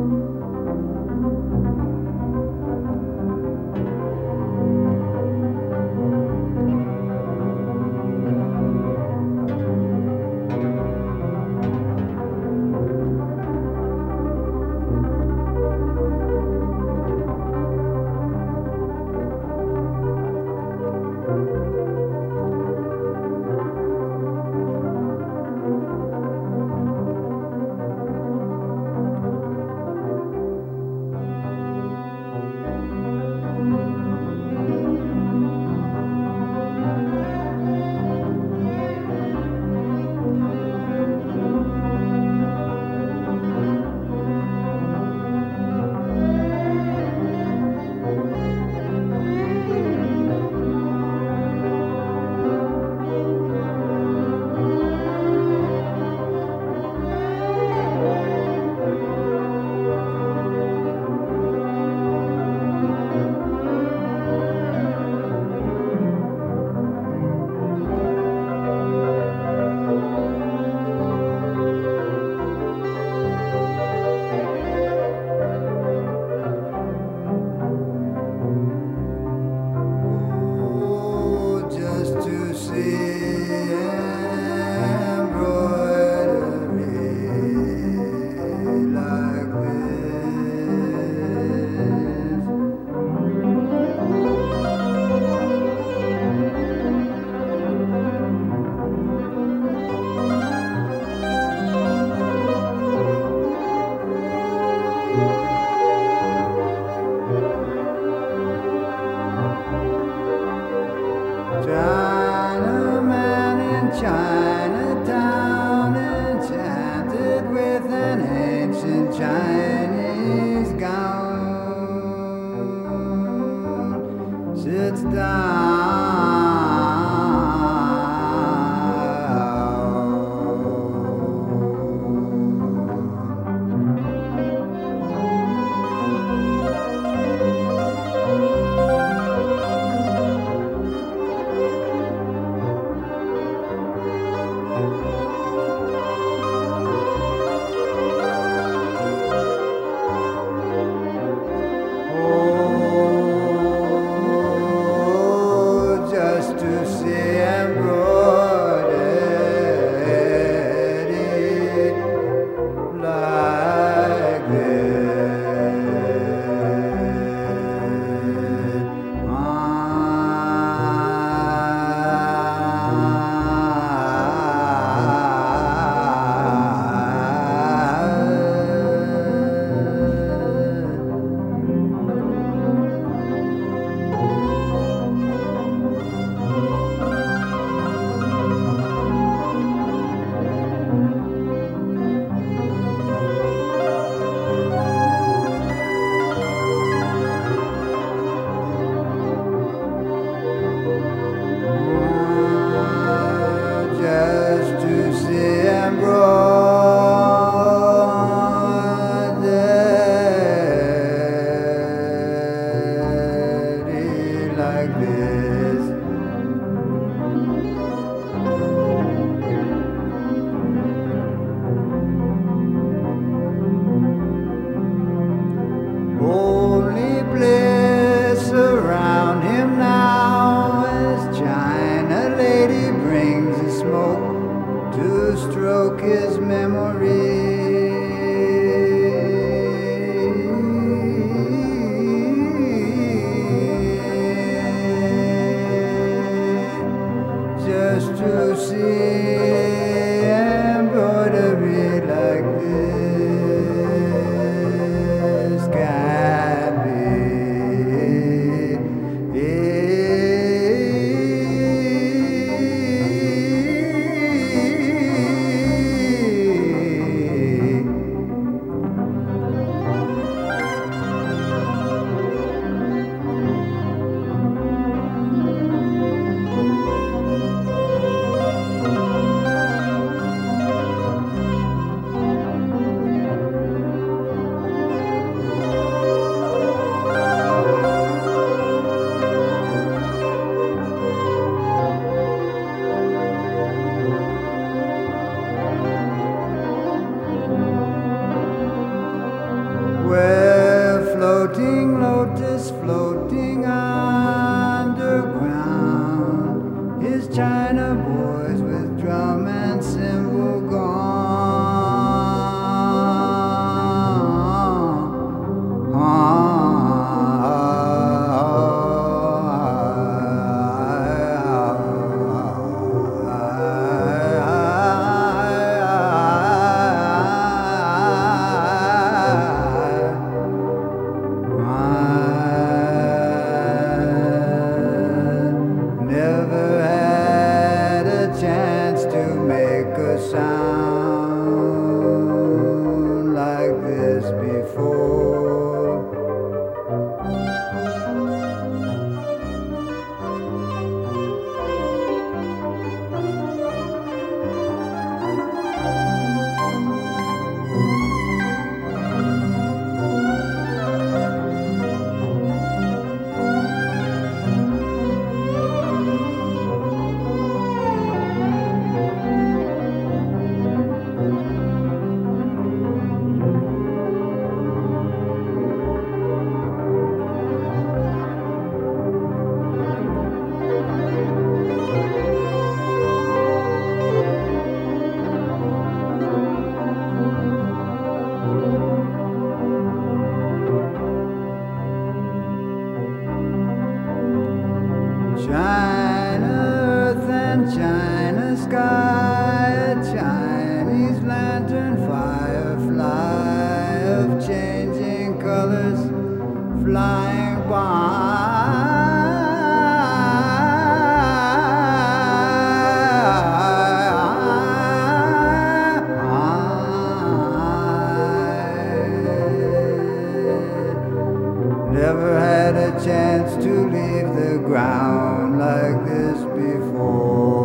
Chinatown, enchanted with an ancient Chinese gown, sits to see embroidery like like this. Only bliss around him now as China lady brings the smoke to stroke his memory. Just to see embroidery like this can be. sound like this before. China earth and China sky, a Chinese lantern firefly of changing colors flying by. Never had a chance to leave the ground like this before.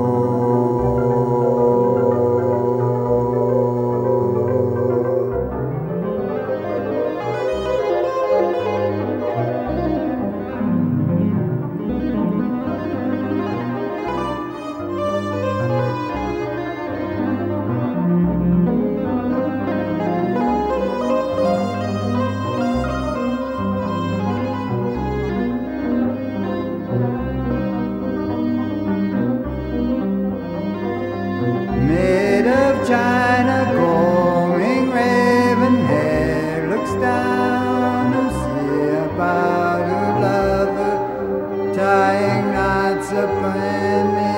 Made of China, combing raven hair, looks down to see about her lover, tying knots up in the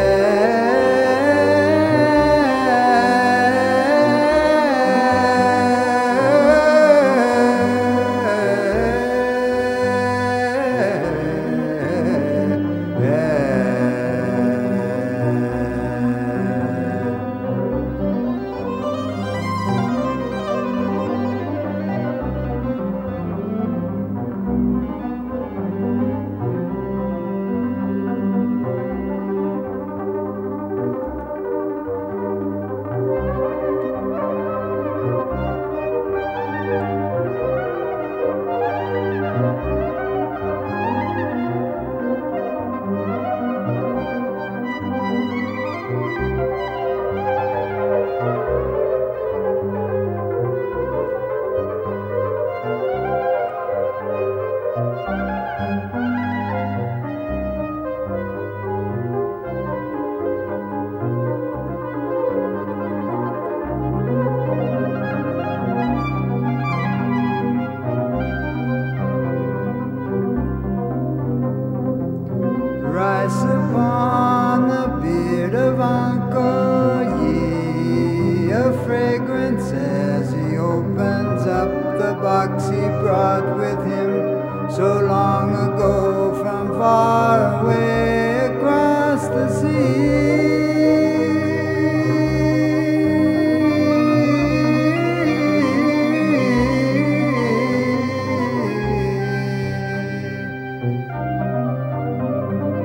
rice upon the beard of Uncle Yi, a fragrance as he opens up the box he brought with him so long ago from far away across the sea.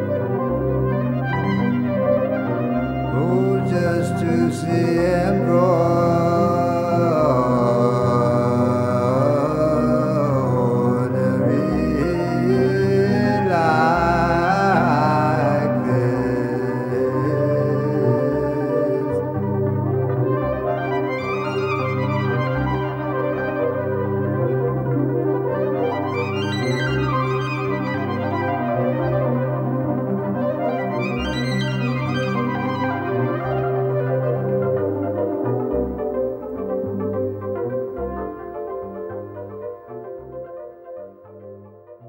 Just to see him grow